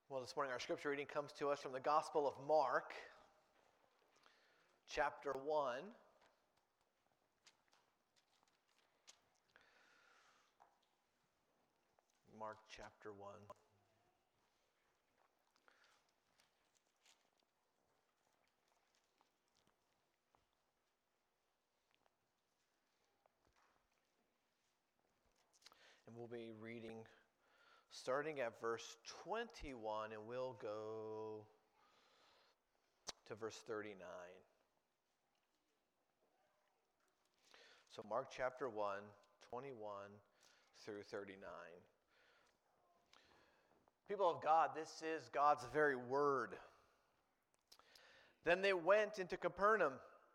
Well, this morning our scripture reading comes to us from the Gospel of Mark, chapter 1. Mark chapter 1. And we'll be reading starting at verse 21, and we'll go to verse 39. So Mark chapter 1, 21 through 39. People of God, this is God's very word. Then they went into Capernaum,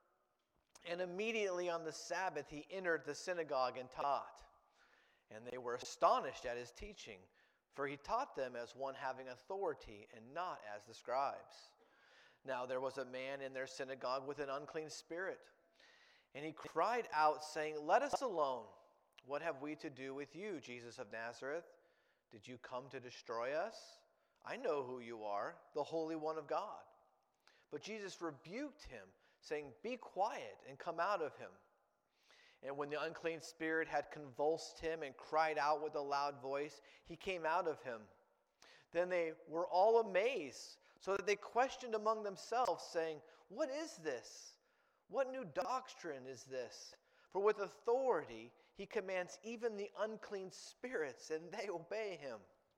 and immediately on the Sabbath he entered the synagogue and taught. And they were astonished at his teaching, for he taught them as one having authority and not as the scribes. Now there was a man in their synagogue with an unclean spirit, and he cried out, saying, "Let us alone. What have we to do with you, Jesus of Nazareth? Did you come to destroy us? I know who you are, the Holy One of God." But Jesus rebuked him, saying, "Be quiet and come out of him." And when the unclean spirit had convulsed him and cried out with a loud voice, he came out of him. Then they were all amazed, so that they questioned among themselves, saying, "What is this? What new doctrine is this? For with authority he commands even the unclean spirits, and they obey him."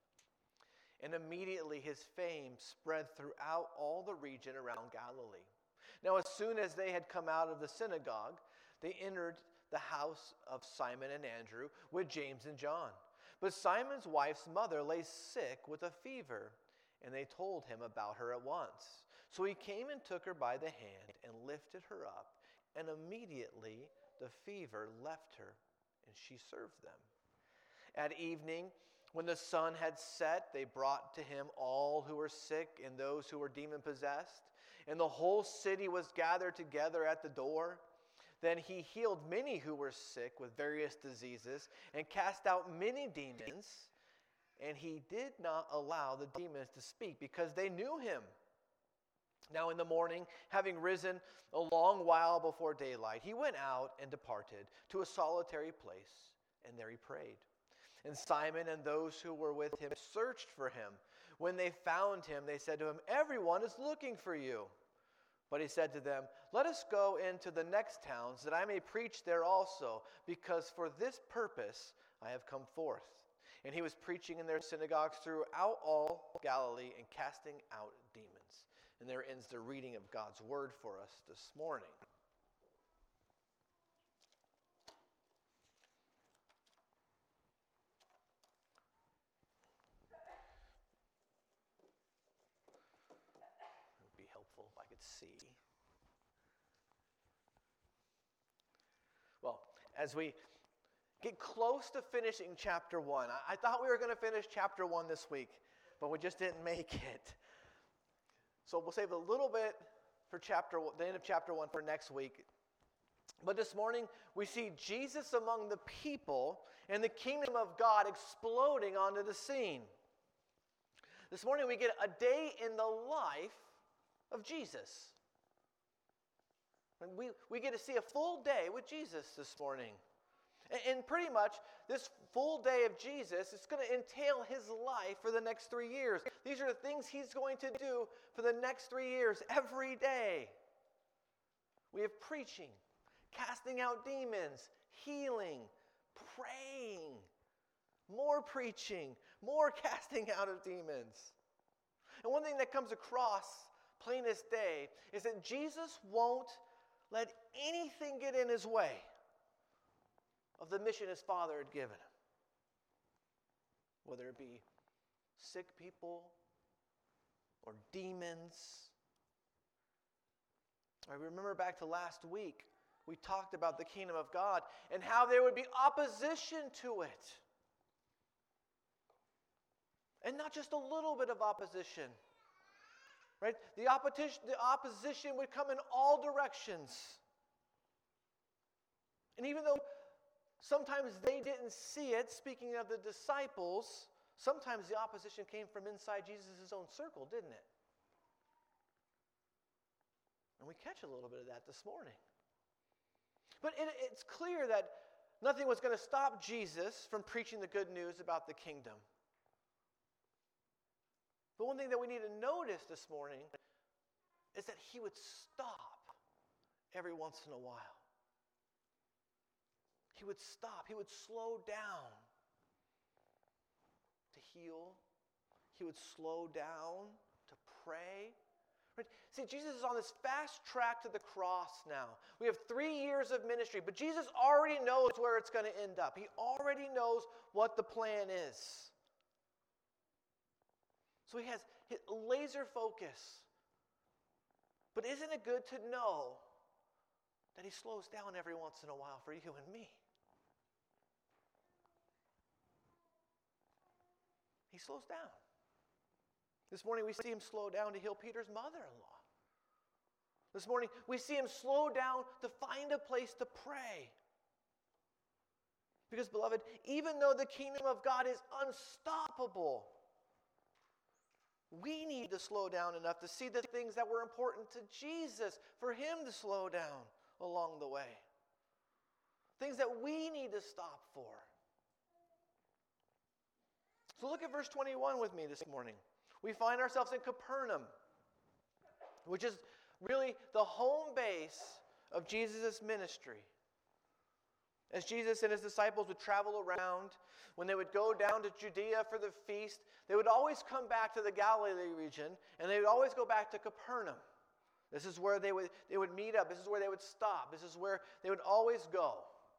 And immediately his fame spread throughout all the region around Galilee. Now as soon as they had come out of the synagogue, they entered the house of Simon and Andrew with James and John. But Simon's wife's mother lay sick with a fever, and they told him about her at once. So he came and took her by the hand and lifted her up, and immediately the fever left her, and she served them. At evening, when the sun had set, they brought to him all who were sick and those who were demon-possessed, and the whole city was gathered together at the door. Then he healed many who were sick with various diseases and cast out many demons, and he did not allow the demons to speak because they knew him. Now in the morning, having risen a long while before daylight, he went out and departed to a solitary place, and there he prayed. And Simon and those who were with him searched for him. When they found him, they said to him, "Everyone is looking for you." But he said to them, "Let us go into the next towns, that I may preach there also, because for this purpose I have come forth." And he was preaching in their synagogues throughout all Galilee and casting out demons. And there ends the reading of God's word for us this morning. It would be helpful if I could see. Well, as we get close to finishing chapter 1, I thought we were going to finish chapter 1 this week, but we just didn't make it. So we'll save a little bit for the end of chapter 1 for next week. But this morning, we see Jesus among the people and the kingdom of God exploding onto the scene. This morning, we get a day in the life of Jesus. And we get to see a full day with Jesus this morning. And pretty much this full day of Jesus is going to entail his life for the next 3 years. These are the things he's going to do for the next 3 years every day. We have preaching, casting out demons, healing, praying, more preaching, more casting out of demons. And one thing that comes across plain as day is that Jesus won't let anything get in his way of the mission his Father had given him. Whether it be sick people or demons. I remember back to last week, we talked about the kingdom of God and how there would be opposition to it. And not just a little bit of opposition. Right? The opposition would come in all directions. And even though sometimes they didn't see it, speaking of the disciples, sometimes the opposition came from inside Jesus' own circle, didn't it? And we catch a little bit of that this morning. But it's clear that nothing was going to stop Jesus from preaching the good news about the kingdom. But one thing that we need to notice this morning is that he would stop every once in a while. He would stop. He would slow down to heal. He would slow down to pray. Right? See, Jesus is on this fast track to the cross now. We have 3 years of ministry, but Jesus already knows where it's going to end up. He already knows what the plan is. So he has laser focus. But isn't it good to know that he slows down every once in a while for you and me? He slows down. This morning we see him slow down to heal Peter's mother-in-law. This morning we see him slow down to find a place to pray. Because, beloved, even though the kingdom of God is unstoppable, we need to slow down enough to see the things that were important to Jesus for him to slow down along the way. Things that we need to stop for. So look at verse 21 with me this morning. We find ourselves in Capernaum, which is really the home base of Jesus' ministry. As Jesus and his disciples would travel around, when they would go down to Judea for the feast, they would always come back to the Galilee region, and they would always go back to Capernaum. This is where they would meet up. This is where they would stop. This is where they would always go.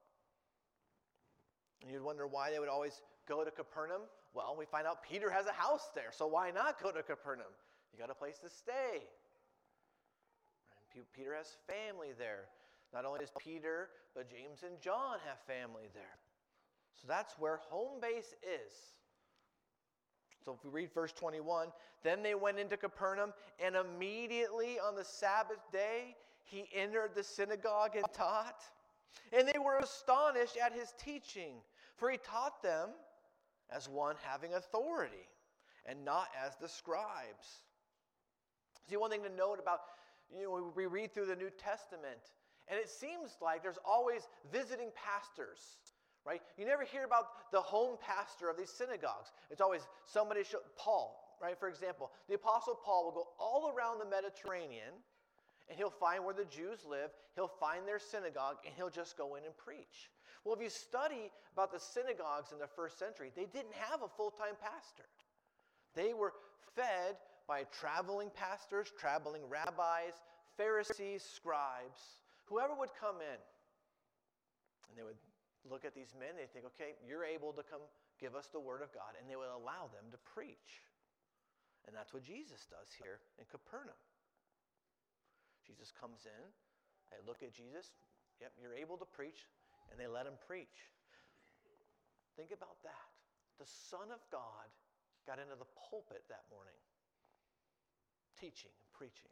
And you'd wonder why they would always go to Capernaum. Well, we find out Peter has a house there, so why not go to Capernaum? You got a place to stay. And Peter has family there. Not only does Peter, but James and John have family there. So that's where home base is. So if we read verse 21, then they went into Capernaum, and immediately on the Sabbath day, he entered the synagogue and taught. And they were astonished at his teaching, for he taught them as one having authority, and not as the scribes. See, one thing to note about, we read through the New Testament, and it seems like there's always visiting pastors, right? You never hear about the home pastor of these synagogues. It's always somebody, Paul, right? For example, the Apostle Paul will go all around the Mediterranean, and he'll find where the Jews live, he'll find their synagogue, and he'll just go in and preach. Well, if you study about the synagogues in the first century, they didn't have a full-time pastor. They were fed by traveling pastors, traveling rabbis, Pharisees, scribes, whoever would come in. And they would look at these men, they'd think, okay, you're able to come give us the word of God, and they would allow them to preach. And that's what Jesus does here in Capernaum. Jesus comes in, they look at Jesus, yep, you're able to preach, and they let him preach. Think about that. The Son of God got into the pulpit that morning, teaching and preaching.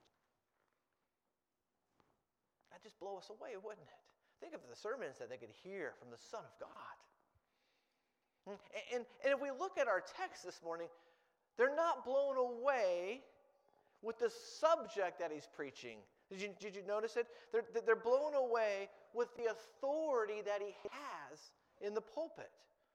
That'd just blow us away, wouldn't it? Think of the sermons that they could hear from the Son of God. And if we look at our text this morning, they're not blown away with the subject that he's preaching. Did you notice it? They're blown away with the authority that he has in the pulpit.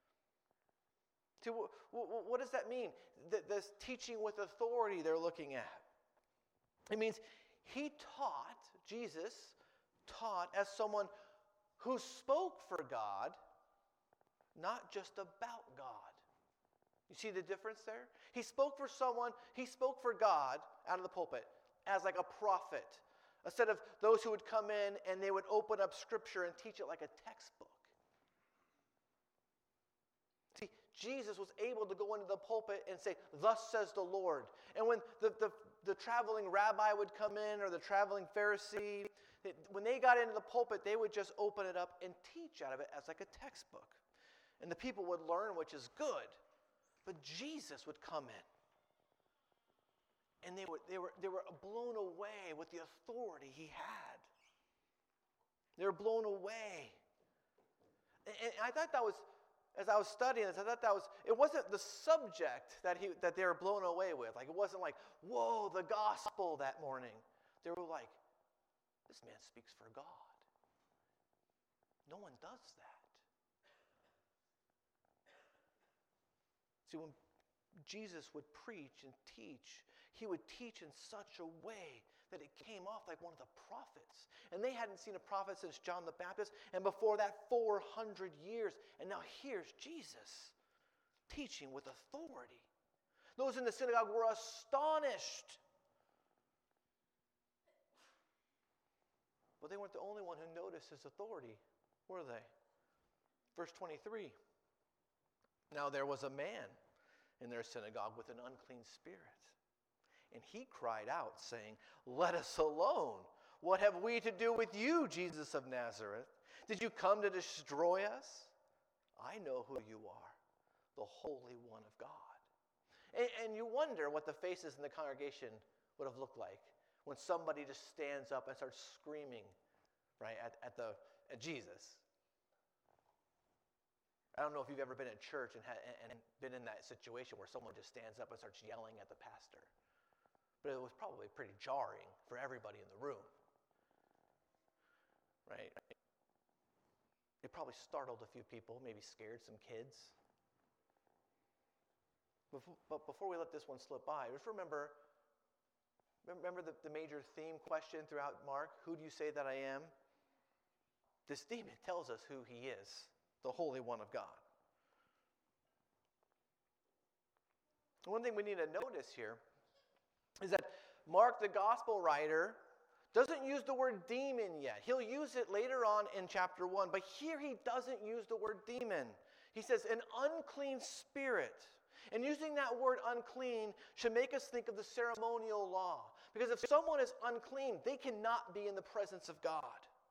What does that mean? This teaching with authority they're looking at. It means Jesus taught as someone who spoke for God, not just about God. You see the difference there? He spoke for God out of the pulpit as like a prophet, instead of those who would come in and they would open up Scripture and teach it like a textbook. See, Jesus was able to go into the pulpit and say, "Thus says the Lord." And when the traveling rabbi would come in, or the traveling Pharisee, when they got into the pulpit, they would just open it up and teach out of it as like a textbook. And the people would learn, which is good. But Jesus would come in. And they were blown away with the authority he had. They were blown away. And I thought that was, as I was studying this, I thought it wasn't the subject that they were blown away with. Like, it wasn't like, whoa, the gospel that morning. They were like, this man speaks for God. No one does that. See, when Jesus would preach and teach, he would teach in such a way that it came off like one of the prophets. And they hadn't seen a prophet since John the Baptist, and before that 400 years. And now here's Jesus teaching with authority. Those in the synagogue were astonished. But they weren't the only one who noticed his authority, were they? Verse 23. Now there was a man in their synagogue with an unclean spirit. And he cried out, saying, "Let us alone. What have we to do with you, Jesus of Nazareth? Did you come to destroy us? I know who you are, the Holy One of God." And you wonder what the faces in the congregation would have looked like when somebody just stands up and starts screaming, right, at Jesus. I don't know if you've ever been in church and been in that situation where someone just stands up and starts yelling at the pastor. But it was probably pretty jarring for everybody in the room, right? It probably startled a few people, maybe scared some kids. But before we let this one slip by, just remember the major theme question throughout Mark, who do you say that I am? This demon tells us who he is, the Holy One of God. One thing we need to notice here is that Mark, the gospel writer, doesn't use the word demon yet. He'll use it later on in chapter 1, but here he doesn't use the word demon. He says an unclean spirit. And using that word unclean should make us think of the ceremonial law. Because if someone is unclean, they cannot be in the presence of God.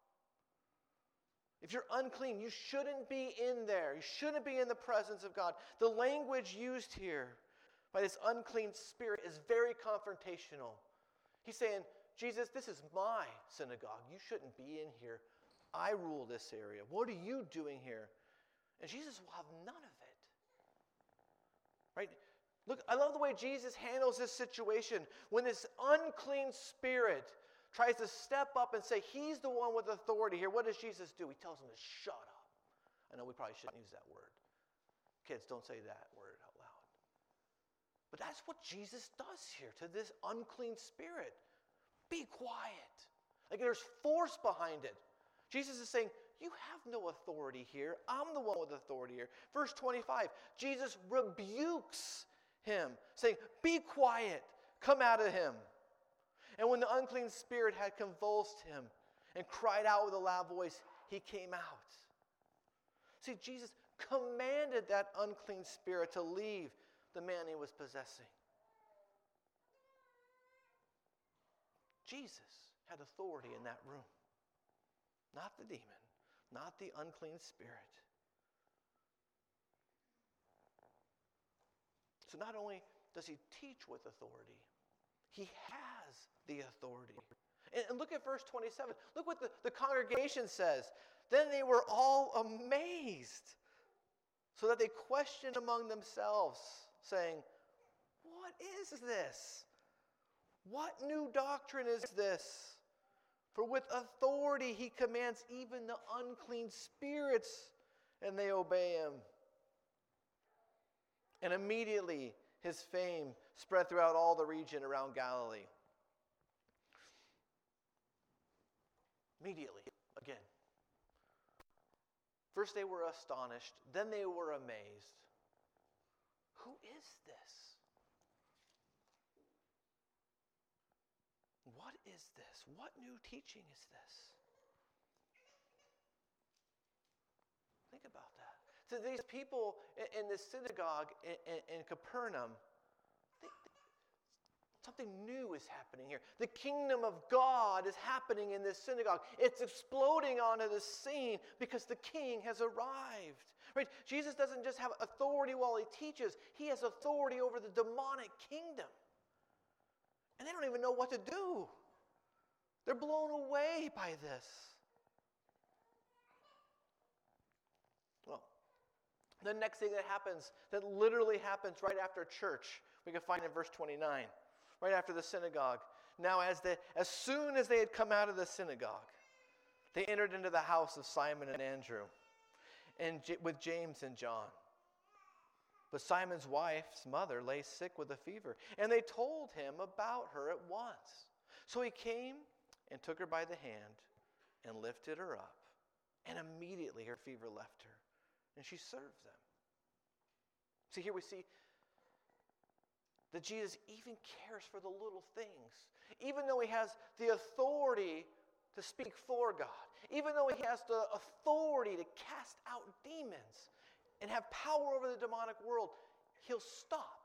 If you're unclean, you shouldn't be in there. You shouldn't be in the presence of God. The language used here by this unclean spirit is very confrontational. He's saying, Jesus, this is my synagogue. You shouldn't be in here. I rule this area. What are you doing here? And Jesus will have none of it. Right? Look, I love the way Jesus handles this situation. When this unclean spirit tries to step up and say he's the one with authority here, what does Jesus do? He tells him to shut up. I know we probably shouldn't use that word. Kids, don't say that word out loud. But that's what Jesus does here to this unclean spirit. Be quiet. Like there's force behind it. Jesus is saying, you have no authority here. I'm the one with authority here. Verse 25, Jesus rebukes him, saying, be quiet, come out of him. And when the unclean spirit had convulsed him and cried out with a loud voice, he came out. See, Jesus commanded that unclean spirit to leave the man he was possessing. Jesus had authority in that room. Not the demon, not the unclean spirit. So not only does he teach with authority, he has the authority. And look at verse 27. Look what the congregation says. Then they were all amazed, so that they questioned among themselves, saying, what is this? What new doctrine is this? For with authority he commands even the unclean spirits, and they obey him. And immediately his fame spread throughout all the region around Galilee. Immediately, again. First they were astonished, then they were amazed. Who is this? What is this? What new teaching is this? Think about that. So these people in this synagogue in Capernaum, something new is happening here. The kingdom of God is happening in this synagogue. It's exploding onto the scene because the king has arrived. Right? Jesus doesn't just have authority while he teaches. He has authority over the demonic kingdom. And they don't even know what to do. They're blown away by this. Well, The next thing that happens, that literally happens right after church, we can find in verse 29, right after the synagogue. Now, as soon as they had come out of the synagogue, they entered into the house of Simon and Andrew, and with James and John. But Simon's wife's mother lay sick with a fever, and they told him about her at once. So he came and took her by the hand and lifted her up, and immediately her fever left her, and she served them. See, here we see that Jesus even cares for the little things. Even though he has the authority to speak for God, even though he has the authority to cast out demons and have power over the demonic world, he'll stop.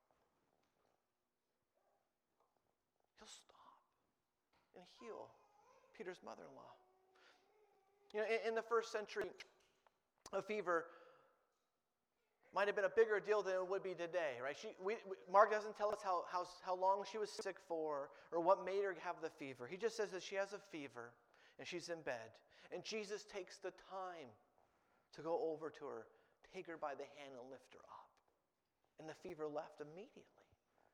He'll stop and heal Peter's mother-in-law. You know, in the first century, a fever might have been a bigger deal than it would be today, right? Mark doesn't tell us how long she was sick for or what made her have the fever. He just says that she has a fever and she's in bed. And Jesus takes the time to go over to her, take her by the hand and lift her up. And the fever left immediately.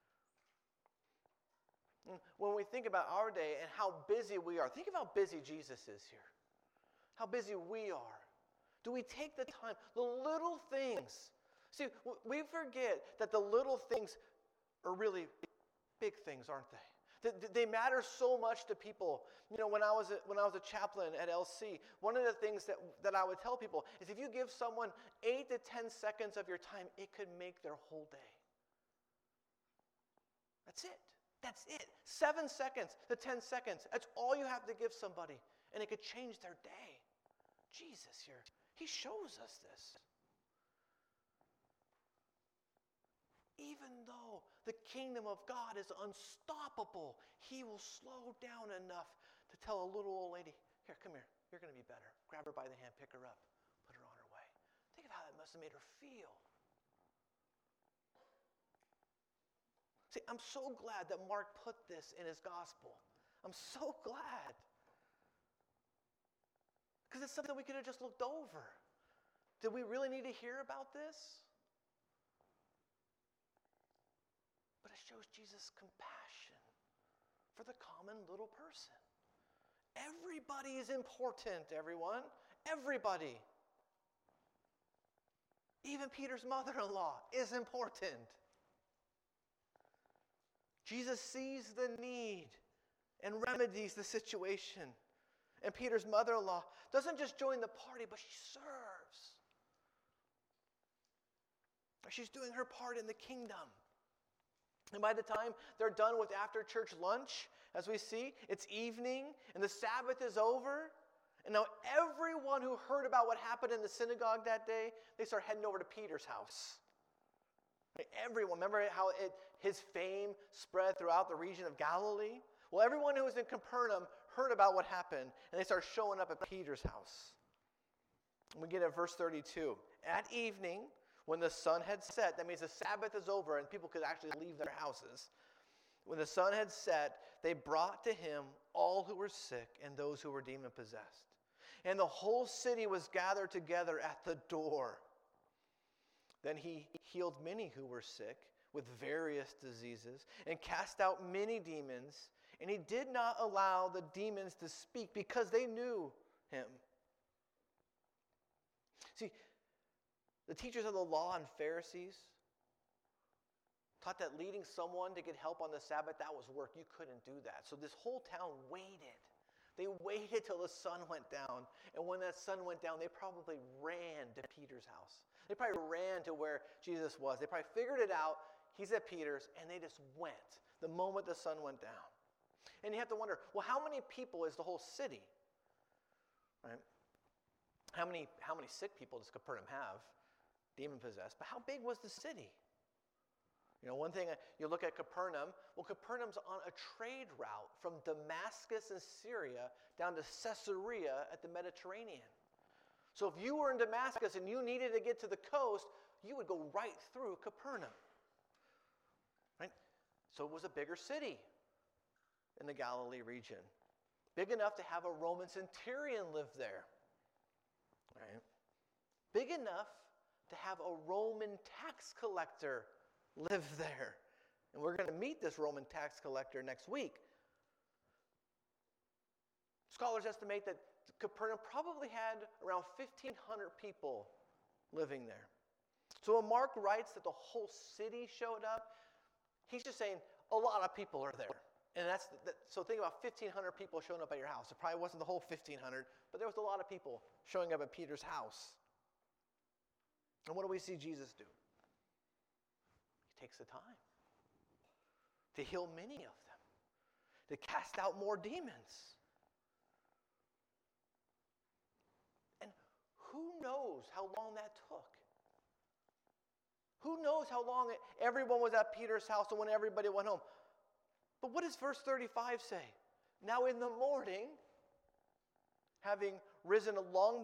When we think about our day and how busy we are, think of how busy Jesus is here. How busy we are. Do we take the time? The little things. See, we forget that the little things are really big things, aren't they? They matter so much to people. You know, when I was a chaplain at LC, one of the things that I would tell people is if you give someone 8 to 10 seconds of your time, it could make their whole day. That's it. That's it. 7 seconds to 10 seconds. That's all you have to give somebody, and it could change their day. Jesus here, he shows us this. Even though the kingdom of God is unstoppable, he will slow down enough to tell a little old lady, here, come here, you're going to be better. Grab her by the hand, pick her up, put her on her way. Think of how that must have made her feel. See, I'm so glad that Mark put this in his gospel. I'm so glad. Because it's something we could have just looked over. Did we really need to hear about this? But it shows Jesus' compassion for the common little person. Everybody is important, everyone. Everybody. Even Peter's mother-in-law is important. Jesus sees the need and remedies the situation. And Peter's mother-in-law doesn't just join the party, but she serves. She's doing her part in the kingdom. And by the time they're done with after-church lunch, as we see, it's evening and the Sabbath is over. And now everyone who heard about what happened in the synagogue that day, they start heading over to Peter's house. Everyone, remember how his fame spread throughout the region of Galilee? Well, everyone who was in Capernaum heard about what happened, and they start showing up at Peter's house. And we get at verse 32. At evening, when the sun had set, that means the Sabbath is over and people could actually leave their houses. When the sun had set, they brought to him all who were sick and those who were demon-possessed. And the whole city was gathered together at the door. Then he healed many who were sick with various diseases and cast out many demons. And he did not allow the demons to speak because they knew him. See, the teachers of the law and Pharisees taught that leading someone to get help on the Sabbath, that was work. You couldn't do that. So this whole town waited. They waited till the sun went down. And when that sun went down, they probably ran to Peter's house. They probably ran to where Jesus was. They probably figured it out. He's at Peter's, and they just went the moment the sun went down. And you have to wonder, well, how many people is the whole city? Right? How many sick people does Capernaum have? Demon-possessed. But how big was the city? You know, one thing, you look at Capernaum. Well, Capernaum's on a trade route from Damascus in Syria down to Caesarea at the Mediterranean. So if you were in Damascus and you needed to get to the coast, you would go right through Capernaum. Right? So it was a bigger city in the Galilee region. Big enough to have a Roman centurion live there. Right? Big enough to have a Roman tax collector live there. And we're going to meet this Roman tax collector next week. Scholars estimate that Capernaum probably had around 1,500 people living there. So when Mark writes that the whole city showed up, he's just saying a lot of people are there. And so think about 1,500 people showing up at your house. It probably wasn't the whole 1,500, but there was a lot of people showing up at Peter's house. And what do we see Jesus do? He takes the time to heal many of them, to cast out more demons. And who knows how long that took? Who knows how long everyone was at Peter's house and when everybody went home? But what does verse 35 say? Now in the morning, having risen a long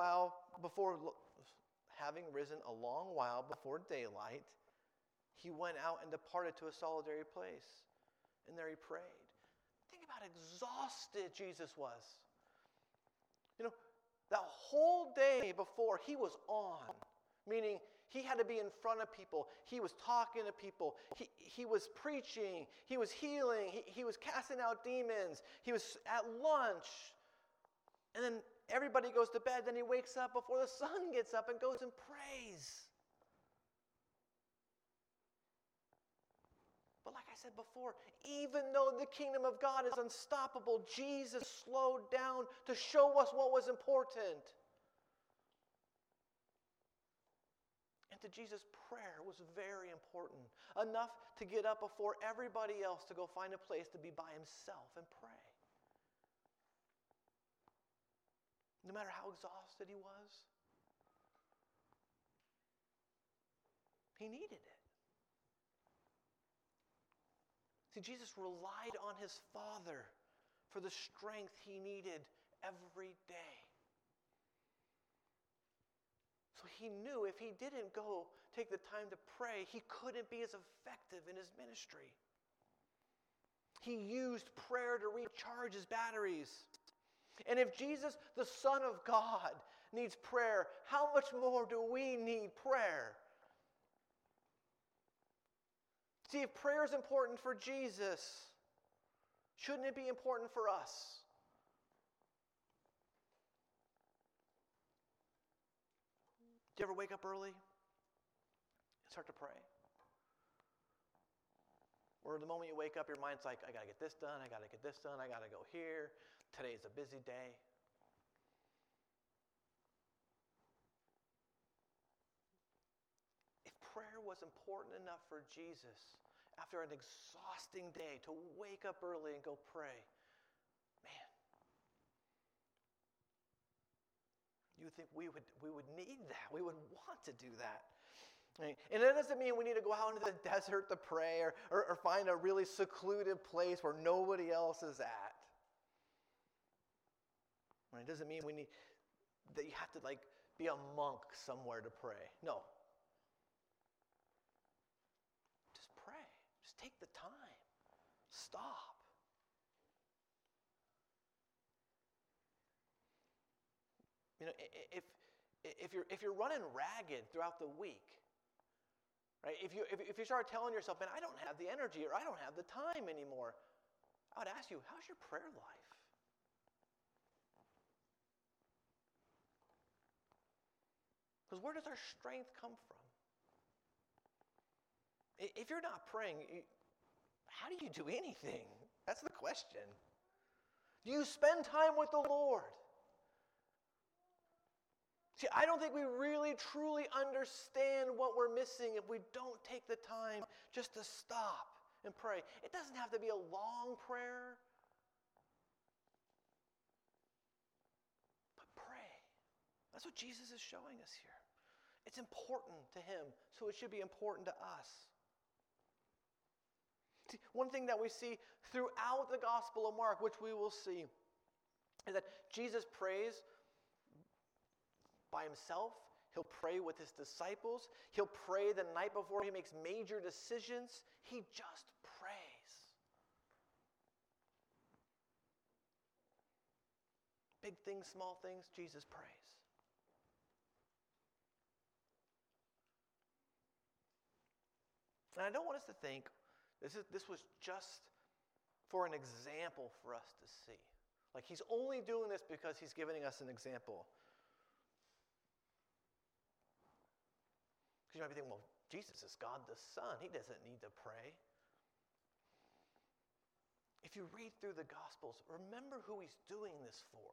while before daylight, he went out and departed to a solitary place. And there he prayed. Think about how exhausted Jesus was. That whole day before, he was on. Meaning, he had to be in front of people. He was talking to people. He was preaching. He was healing. He was casting out demons. He was at lunch. And then everybody goes to bed. Then he wakes up before the sun gets up and goes and prays. But like I said before, even though the kingdom of God is unstoppable, Jesus slowed down to show us what was important. And to Jesus, prayer was very important, enough to get up before everybody else to go find a place to be by himself and pray. No matter how exhausted he was, he needed it. See, Jesus relied on his Father for the strength he needed every day. So he knew if he didn't go take the time to pray, he couldn't be as effective in his ministry. He used prayer to recharge his batteries. And if Jesus, the Son of God, needs prayer, how much more do we need prayer? See, if prayer is important for Jesus, shouldn't it be important for us? Do you ever wake up early and start to pray? Or the moment you wake up, your mind's like, I got to get this done, I got to get this done, I got to go here. Today's a busy day. If prayer was important enough for Jesus, after an exhausting day, to wake up early and go pray, man, you would think we would need that. We would want to do that. Right? And it doesn't mean we need to go out into the desert to pray or find a really secluded place where nobody else is at. Right? It doesn't mean that you have to be a monk somewhere to pray. No. Just pray. Just take the time. Stop. If you're running ragged throughout the week, right? If you start telling yourself, man, I don't have the energy or I don't have the time anymore, I would ask you, how's your prayer life? Because where does our strength come from? If you're not praying, how do you do anything? That's the question. Do you spend time with the Lord? See, I don't think we really, truly understand what we're missing if we don't take the time just to stop and pray. It doesn't have to be a long prayer, but pray. That's what Jesus is showing us here. It's important to him, so it should be important to us. See, one thing that we see throughout the Gospel of Mark, which we will see, is that Jesus prays by himself. He'll pray with his disciples. He'll pray the night before he makes major decisions. He just prays. Big things, small things, Jesus prays. And I don't want us to think this was just for an example for us to see. Like he's only doing this because he's giving us an example. Because you might be thinking, well, Jesus is God the Son. He doesn't need to pray. If you read through the Gospels, remember who he's doing this for.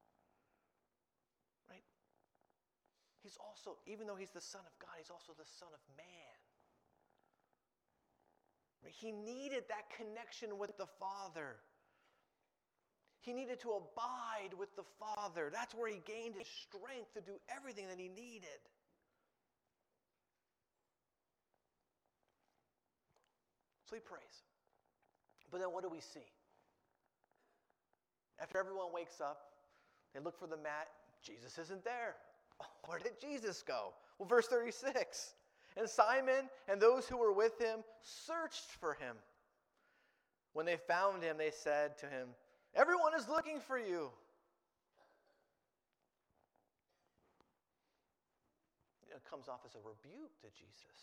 Right? He's also, even though he's the Son of God, he's also the Son of Man. Right? He needed that connection with the Father. He needed to abide with the Father. That's where he gained his strength to do everything that he needed. So he prays. But then what do we see? After everyone wakes up, they look for the mat. Jesus isn't there. Where did Jesus go? Well, verse 36. And Simon and those who were with him searched for him. When they found him, they said to him, "Everyone is looking for you." It comes off as a rebuke to Jesus.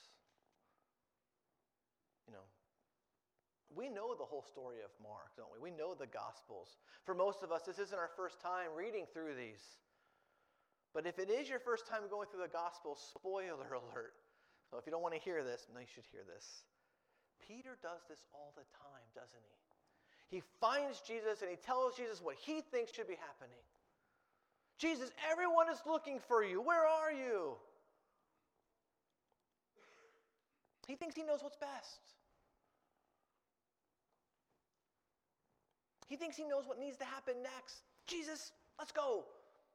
We know the whole story of Mark, don't we? We know the Gospels. For most of us, this isn't our first time reading through these. But if it is your first time going through the Gospels, spoiler alert. So if you don't want to hear this, no, you should hear this. Peter does this all the time, doesn't he? He finds Jesus and he tells Jesus what he thinks should be happening. Jesus, everyone is looking for you. Where are you? He thinks he knows what's best. He thinks he knows what needs to happen next. Jesus, let's go.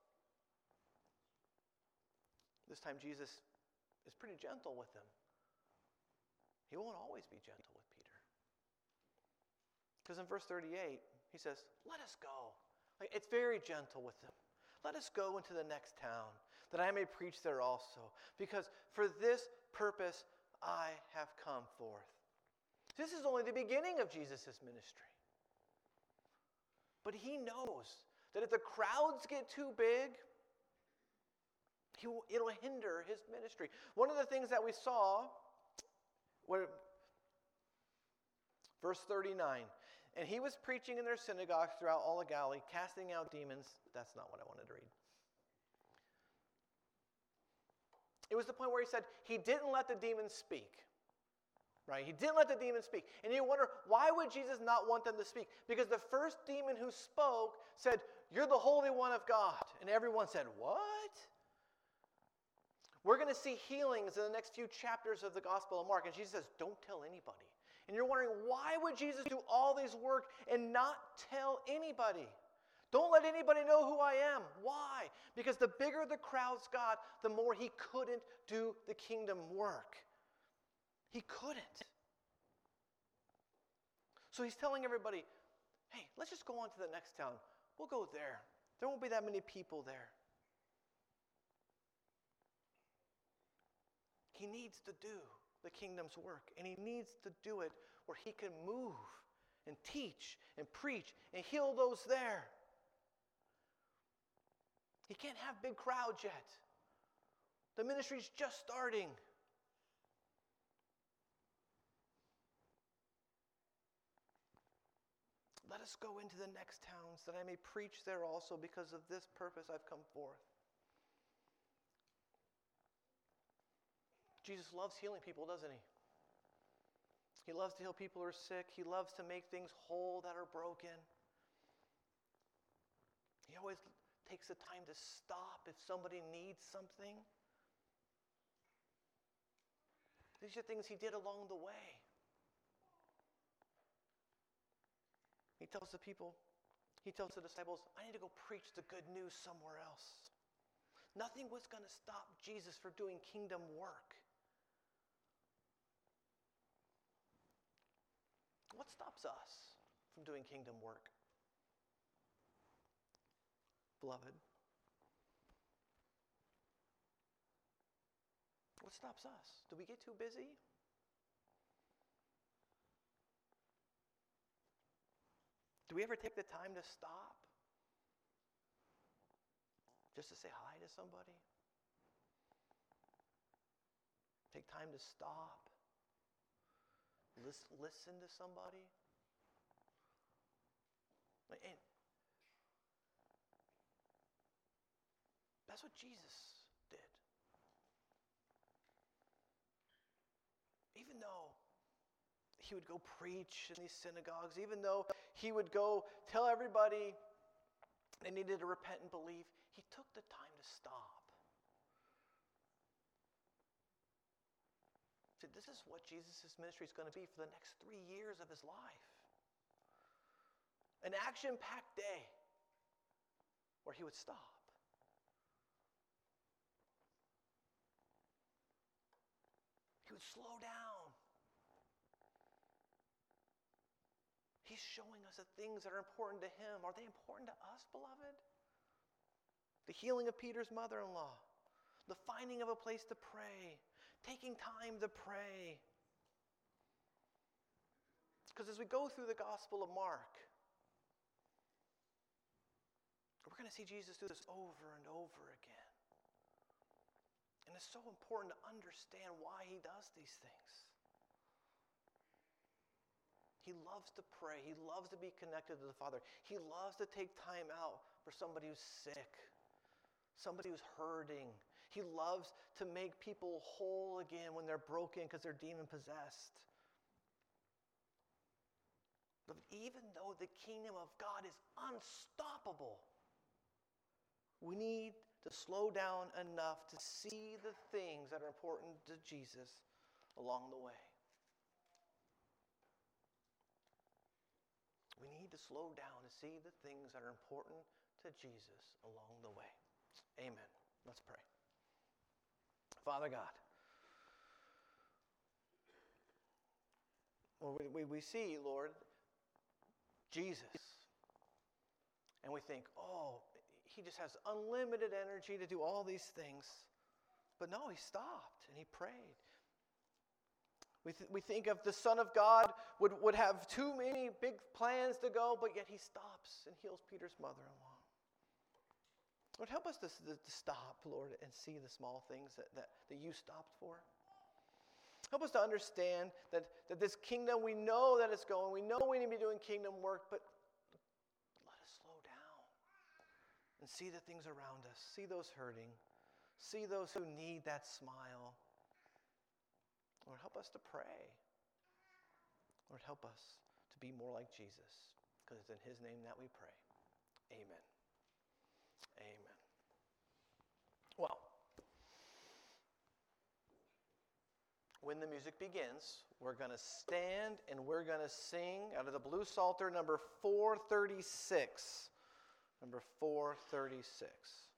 This time Jesus is pretty gentle with him. He won't always be gentle with Peter. Because in verse 38, he says, let us go. It's very gentle with him. Let us go into the next town, that I may preach there also. Because for this purpose I have come forth. This is only the beginning of Jesus' ministry. But he knows that if the crowds get too big, it'll hinder his ministry. One of the things that we saw, verse 39, and he was preaching in their synagogues throughout all of Galilee, casting out demons. That's not what I wanted to read. It was the point where he said he didn't let the demons speak. Right? He didn't let the demons speak. And you wonder, why would Jesus not want them to speak? Because the first demon who spoke said, "You're the Holy One of God." And everyone said, "What?" We're going to see healings in the next few chapters of the Gospel of Mark. And Jesus says, don't tell anybody. And you're wondering, why would Jesus do all this work and not tell anybody? Don't let anybody know who I am. Why? Because the bigger the crowds got, the more he couldn't do the kingdom work. He couldn't. So he's telling everybody, hey, let's just go on to the next town. We'll go there. There won't be that many people there. He needs to do the kingdom's work, and he needs to do it where he can move and teach and preach and heal those there. He can't have big crowds yet. The ministry's just starting. Let us go into the next towns, that I may preach there also, because of this purpose I've come forth. Jesus loves healing people, doesn't he? He loves to heal people who are sick. He loves to make things whole that are broken. He always takes the time to stop if somebody needs something. These are things he did along the way. He tells the disciples, I need to go preach the good news somewhere else. Nothing was going to stop Jesus from doing kingdom work. What stops us from doing kingdom work? Beloved, what stops us? Do we get too busy? Do we ever take the time to stop? Just to say hi to somebody? Take time to stop listen to somebody? And that's what Jesus did. Even though he would go preach in these synagogues, even though he would go tell everybody they needed to repent and believe, he took the time to stop. See, this is what Jesus' ministry is going to be for the next 3 years of his life. An action-packed day where he would stop. He would slow down. He's showing us the things that are important to him. Are they important to us, beloved? The healing of Peter's mother-in-law. The finding of a place to pray. Taking time to pray. Because as we go through the Gospel of Mark, we're going to see Jesus do this over and over again. And it's so important to understand why he does these things. He loves to pray. He loves to be connected to the Father. He loves to take time out for somebody who's sick, somebody who's hurting. He loves to make people whole again when they're broken because they're demon-possessed. But even though the kingdom of God is unstoppable, we need to slow down enough to see the things that are important to Jesus along the way. We need to slow down to see the things that are important to Jesus along the way. Amen. Let's pray. Father God, we see, Lord, Jesus, and we think, oh, he just has unlimited energy to do all these things. But no, he stopped and he prayed. We think of the Son of God would have too many big plans to go, but yet he stops and heals Peter's mother-in-law. Lord, help us to stop, Lord, and see the small things that you stopped for. Help us to understand that this kingdom, we know that it's going. We know we need to be doing kingdom work, but let us slow down and see the things around us. See those hurting. See those who need that smile. Lord, help us to pray. Lord, help us to be more like Jesus, because it's in his name that we pray. Amen. Amen. Well, when the music begins, we're going to stand and we're going to sing out of the Blue Psalter number 436. Number 436.